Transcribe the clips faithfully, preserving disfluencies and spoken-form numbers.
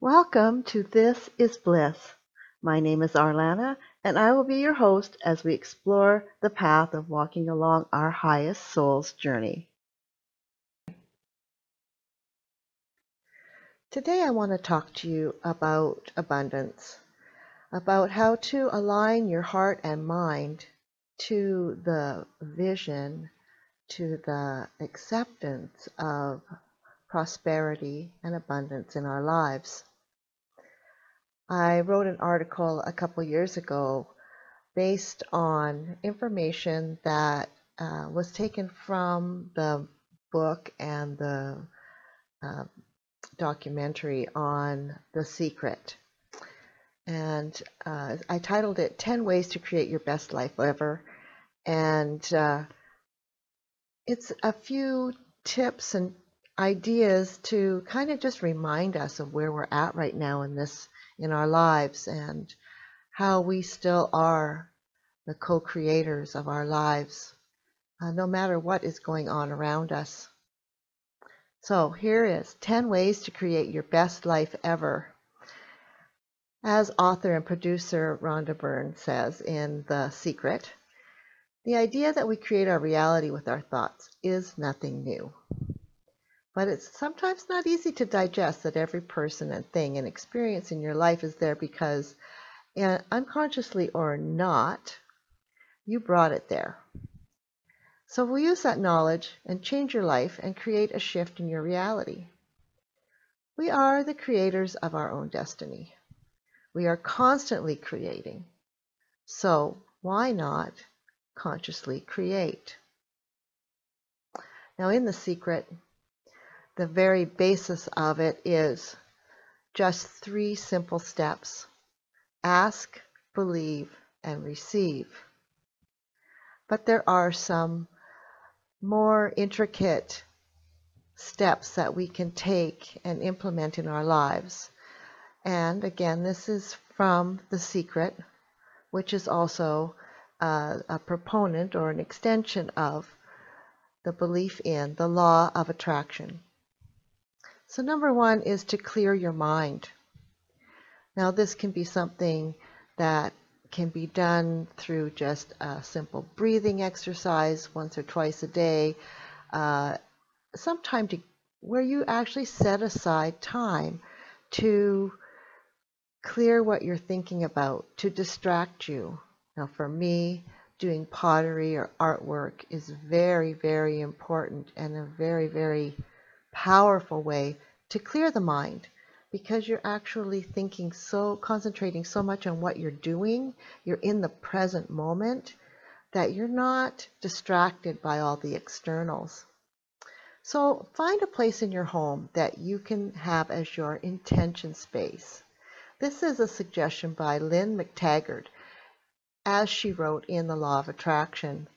Welcome to This is Bliss. My name is Arlana, and I will be your host as we explore the path of walking along our highest soul's journey. Today, I want to talk to you about abundance, about how to align your heart and mind to the vision, to the acceptance of prosperity and abundance in our lives. I wrote an article a couple years ago based on information that uh, was taken from the book and the uh, documentary on The Secret. And uh, I titled it ten Ways to Create Your Best Life Ever. And uh, it's a few tips and ideas to kind of just remind us of where we're at right now in this in our lives and how we still are the co-creators of our lives, uh, no matter what is going on around us. So here is ten ways to create your best life ever. As author and producer Rhonda Byrne says in The Secret, the idea that we create our reality with our thoughts is nothing new. But it's sometimes not easy to digest that every person and thing and experience in your life is there because, uh, unconsciously or not, you brought it there. So we'll use that knowledge and change your life and create a shift in your reality. We are the creators of our own destiny. We are constantly creating. So why not consciously create? Now, in The Secret, the very basis of it is just three simple steps: ask, believe, and receive. But there are some more intricate steps that we can take and implement in our lives. And again, this is from The Secret, which is also uh, a proponent or an extension of the belief in the law of attraction. So number one is to clear your mind. Now, this can be something that can be done through just a simple breathing exercise once or twice a day, uh, sometime to where you actually set aside time to clear what you're thinking about, to distract you. Now, for me, doing pottery or artwork is very, very important and a very, very powerful way to clear the mind, because you're actually thinking so, concentrating so much on what you're doing, you're in the present moment, that you're not distracted by all the externals. So find a place in your home that you can have as your intention space. This is a suggestion by Lynn McTaggart, as she wrote in The Law of Attraction.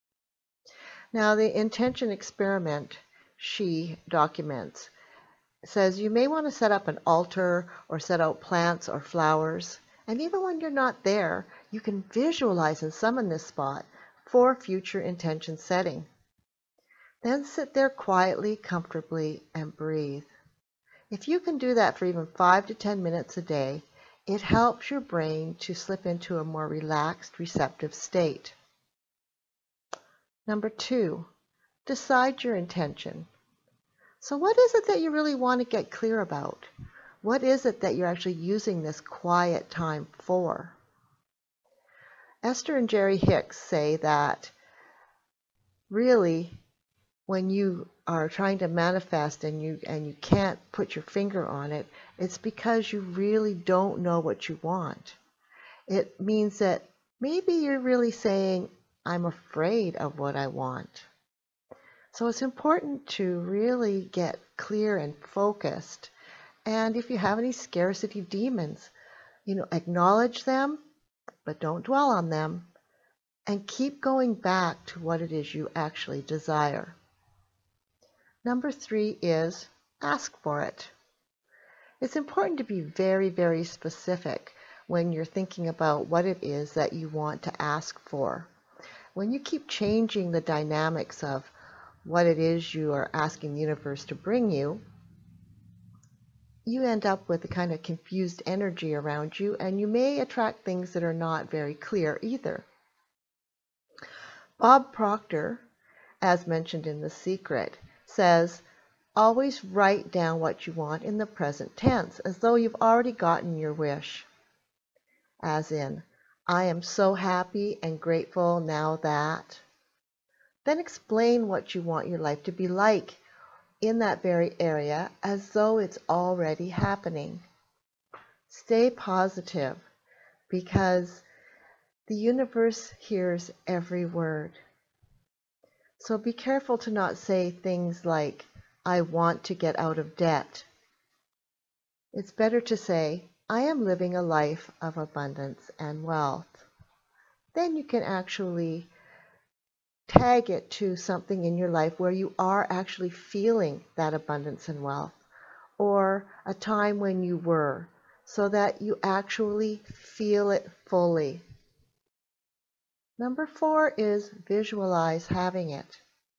Now, the intention experiment she documents says you may want to set up an altar or set out plants or flowers, and even when you're not there, you can visualize and summon this spot for future intention setting. Then sit there quietly, comfortably, and breathe. If you can do that for even five to ten minutes a day, it helps your brain to slip into a more relaxed, receptive state. Number two, decide your intention. So what is it that you really want to get clear about? What is it that you're actually using this quiet time for? Esther and Jerry Hicks say that really, when you are trying to manifest and you and you can't put your finger on it, it's because you really don't know what you want. It means that maybe you're really saying, I'm afraid of what I want. So it's important to really get clear and focused. And if you have any scarcity demons, you know, acknowledge them, but don't dwell on them, and keep going back to what it is you actually desire. Number three is ask for it. It's important to be very, very specific when you're thinking about what it is that you want to ask for. When you keep changing the dynamics of what it is you are asking the universe to bring you, you end up with a kind of confused energy around you, and you may attract things that are not very clear either. Bob Proctor, as mentioned in The Secret, says, always write down what you want in the present tense, as though you've already gotten your wish. As in, I am so happy and grateful now that. Then explain what you want your life to be like in that very area as though it's already happening. Stay positive because the universe hears every word. So be careful to not say things like, I want to get out of debt. It's better to say, I am living a life of abundance and wealth. Then you can actually tag it to something in your life where you are actually feeling that abundance and wealth, or a time when you were, so that you actually feel it fully. Number four is visualize having it.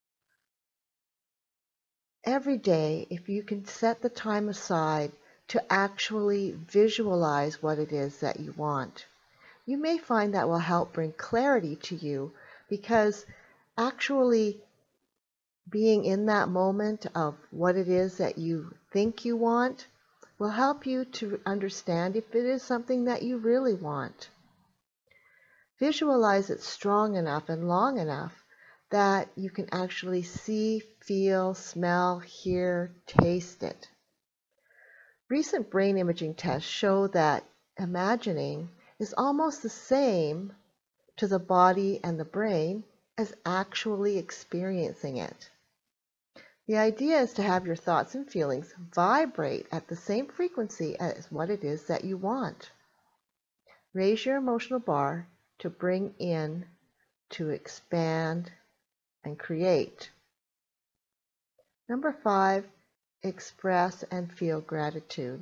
Every day, if you can set the time aside to actually visualize what it is that you want, you may find that will help bring clarity to you, because actually being in that moment of what it is that you think you want will help you to understand if it is something that you really want. Visualize it strong enough and long enough that you can actually see, feel, smell, hear, taste it. Recent brain imaging tests show that imagining is almost the same to the body and the brain as actually experiencing it. The idea is to have your thoughts and feelings vibrate at the same frequency as what it is that you want. Raise your emotional bar to bring in, to expand, and create. Number five, express and feel gratitude.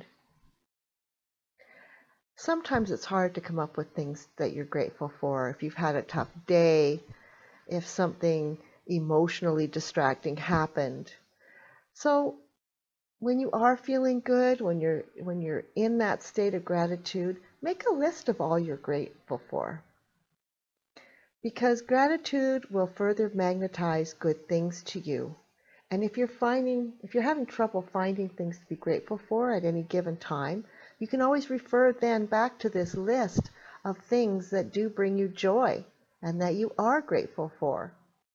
Sometimes it's hard to come up with things that you're grateful for. If you've had a tough day, if something emotionally distracting happened. So when you are feeling good, when you're when you're in that state of gratitude, make a list of all you're grateful for. Because gratitude will further magnetize good things to you. And if you're finding if you're having trouble finding things to be grateful for at any given time, you can always refer then back to this list of things that do bring you joy and that you are grateful for.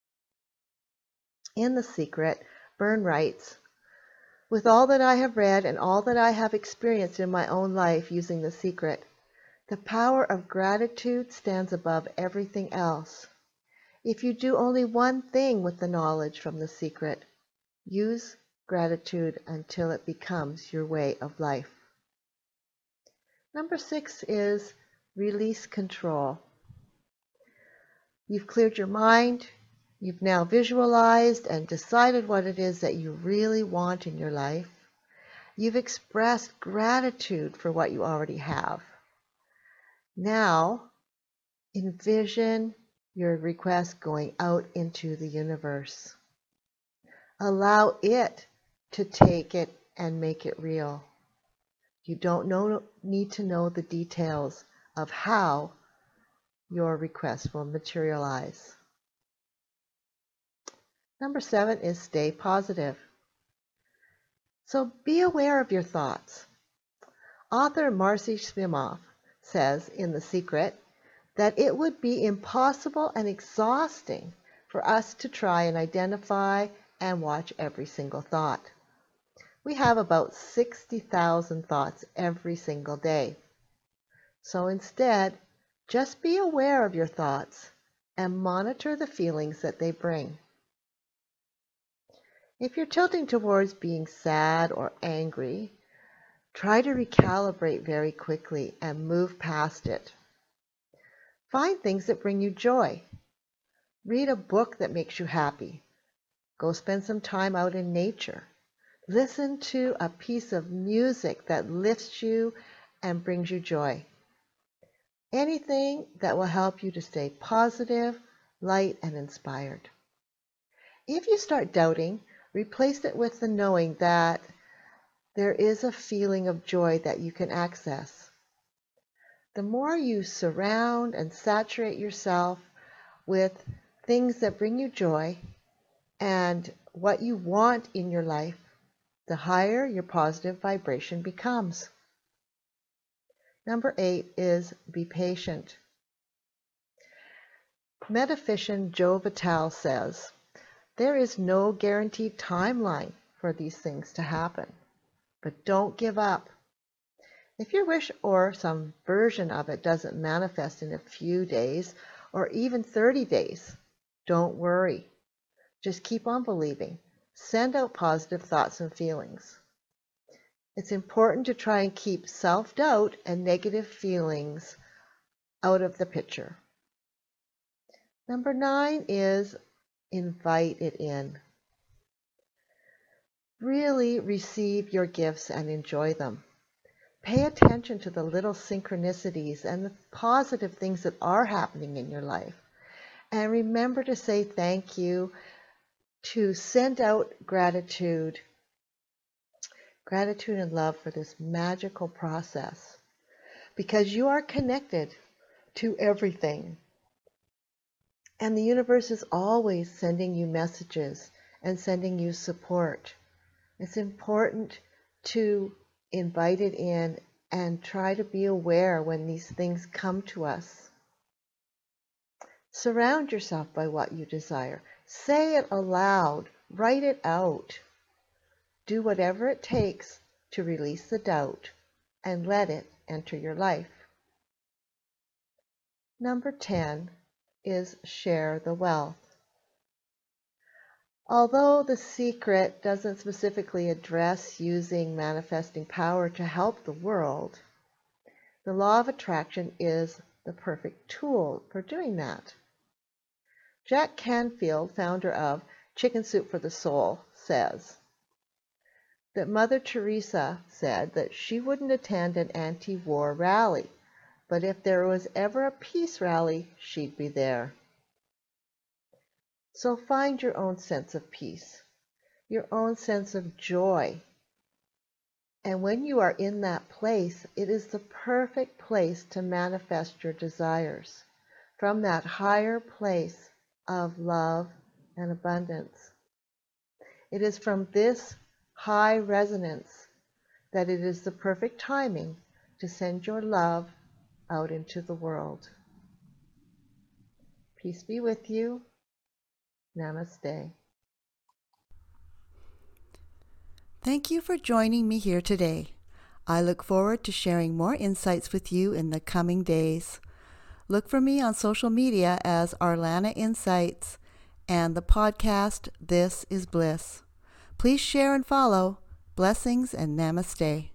In The Secret, Byrne writes, with all that I have read and all that I have experienced in my own life using The Secret, the power of gratitude stands above everything else. If you do only one thing with the knowledge from The Secret, use gratitude until it becomes your way of life. Number six is release control. You've cleared your mind. You've now visualized and decided what it is that you really want in your life. You've expressed gratitude for what you already have. Now, envision your request going out into the universe. Allow it to take it and make it real. You don't know, need to know the details of how your request will materialize. Number seven is stay positive. So be aware of your thoughts. Author Marcy Shimoff says in The Secret that it would be impossible and exhausting for us to try and identify and watch every single thought. We have about sixty thousand thoughts every single day. So instead, just be aware of your thoughts and monitor the feelings that they bring. If you're tilting towards being sad or angry, try to recalibrate very quickly and move past it. Find things that bring you joy. Read a book that makes you happy. Go spend some time out in nature. Listen to a piece of music that lifts you and brings you joy. Anything that will help you to stay positive, light, and inspired. If you start doubting, replace it with the knowing that there is a feeling of joy that you can access. The more you surround and saturate yourself with things that bring you joy and what you want in your life, the higher your positive vibration becomes. Number eight is be patient. Metaphysician Joe Vitale says, there is no guaranteed timeline for these things to happen, but don't give up. If your wish or some version of it doesn't manifest in a few days or even thirty days, don't worry. Just keep on believing. Send out positive thoughts and feelings. It's important to try and keep self-doubt and negative feelings out of the picture. Number nine is invite it in. Really receive your gifts and enjoy them. Pay attention to the little synchronicities and the positive things that are happening in your life. And remember to say thank you, to send out gratitude, gratitude and love for this magical process. Because you are connected to everything. And the universe is always sending you messages and sending you support. It's important to invite it in and try to be aware when these things come to us. Surround yourself by what you desire. Say it aloud. Write it out. Do whatever it takes to release the doubt and let it enter your life. Number ten is share the wealth. Although The Secret doesn't specifically address using manifesting power to help the world, the law of attraction is the perfect tool for doing that. Jack Canfield, founder of Chicken Soup for the Soul, says that Mother Teresa said that she wouldn't attend an anti-war rally, but if there was ever a peace rally, she'd be there. So find your own sense of peace, your own sense of joy. And when you are in that place, it is the perfect place to manifest your desires from that higher place of love and abundance. It is from this high resonance that it is the perfect timing to send your love out into the world. Peace be with you. Namaste. Thank you for joining me here today. I look forward to sharing more insights with you in the coming days. Look for me on social media as Arlana Insights and the podcast This is Bliss. Please share and follow. Blessings and namaste.